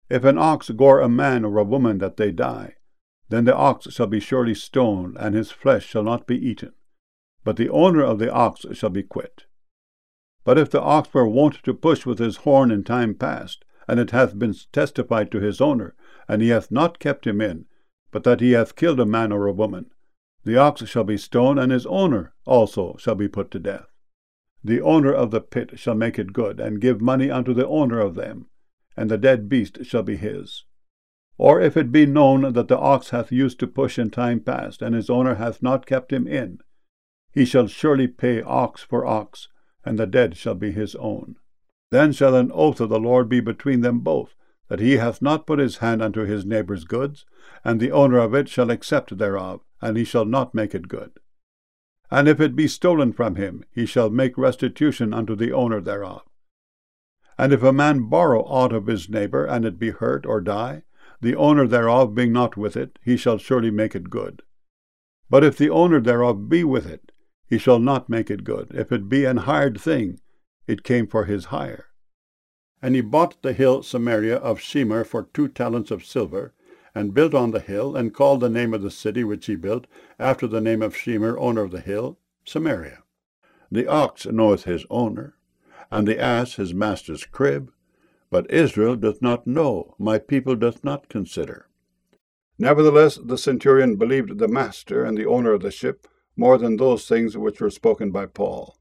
If an ox gore a man or a woman that they die, then the ox shall be surely stoned, and his flesh shall not be eaten, but the owner of the ox shall be quit. But if the ox were wont to push with his horn in time past, and it hath been testified to his owner, and he hath not kept him in, but that he hath killed a man or a woman, the ox shall be stoned, and his owner also shall be put to death. The owner of the pit shall make it good, and give money unto the owner of them, and the dead beast shall be his. Or if it be known that the ox hath used to push in time past, and his owner hath not kept him in, he shall surely pay ox for ox, and the dead shall be his own. Then shall an oath of the Lord be between them both, that he hath not put his hand unto his neighbour's goods, and the owner of it shall accept thereof, and he shall not make it good. And if it be stolen from him, he shall make restitution unto the owner thereof. And if a man borrow aught of his neighbour, and it be hurt or die, the owner thereof being not with it, he shall surely make it good. But if the owner thereof be with it, he shall not make it good. If it be an hired thing, it came for his hire. And he bought the hill Samaria of Shemer for 2 talents of silver, and built on the hill, and called the name of the city which he built, after the name of Shemer, owner of the hill, Samaria. The ox knoweth his owner, and the ass his master's crib, but Israel doth not know, my people doth not consider. Nevertheless the centurion believed the master and the owner of the ship more than those things which were spoken by Paul.